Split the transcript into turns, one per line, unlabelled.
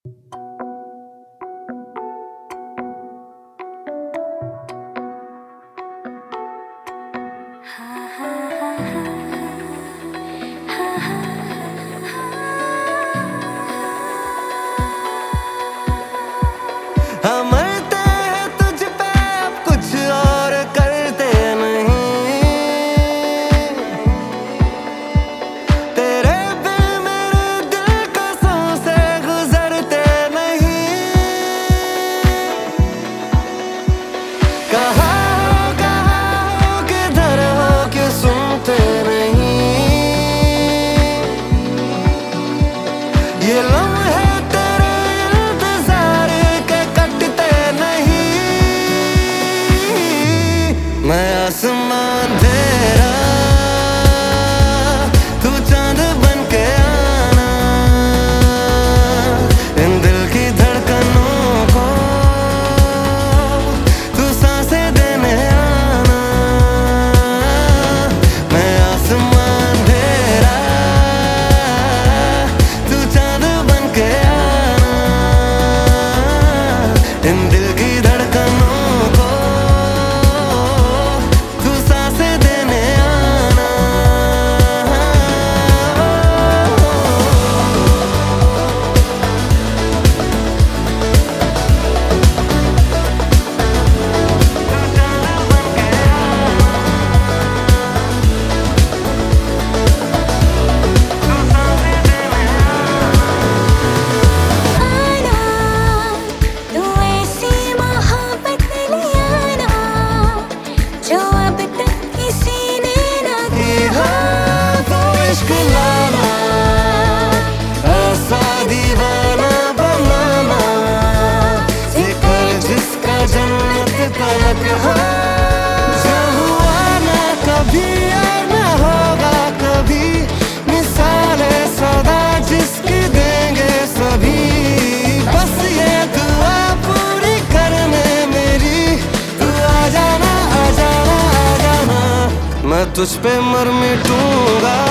हम मरते हैं तुझ पे, अब कुछ और करते नहीं। तेरे बिन मेरे दिल कसों से गुजरते नहीं। कहाँ हो किधर हो क्यों सुनते नहीं। ये लम्हे तेरे इंतजार के कटते नहीं। मैं आसमान तेरा, तू चांद बन के आना। इन दिल की धड़कनों को तू सांसें देने आना। मैं आसमान तेरा, तू चांद बन के आना। इन दिल की धड़कनों को तू सांसें देने आना।
तू ऐसी मोहब्बत ले आना जो अब तक किसी ने ना की हो।
तो इश्क लाना, ऐसा दीवाना बनाना, जिक्र जिसका जन्नत तलक हो। जो हुआ ना कभी और ना होगा कभी, मिसाले सदा जिसकी देंगे सभी। बस ये दुआ पूरी करने मेरी, तू आ जाना आ जाना आ जाना। मैं तुझ पे मर मिटूंगा।